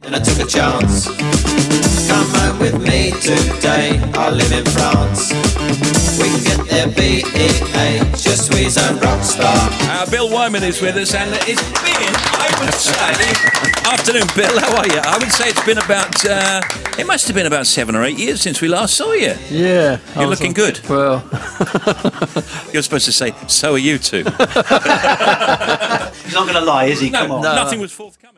And I took a chance. Come home with me today. I live in France. We can get there, BEA. Je suis un rock star. Bill Wyman is with us, and it's been, I would say, afternoon, Bill. How are you? I would say it's been about, it must have been about 7 or 8 years since we last saw you. Yeah. You're looking good. Well, You're supposed to say, so are you two. He's not going to lie, is he? No, Come on. nothing was forthcoming.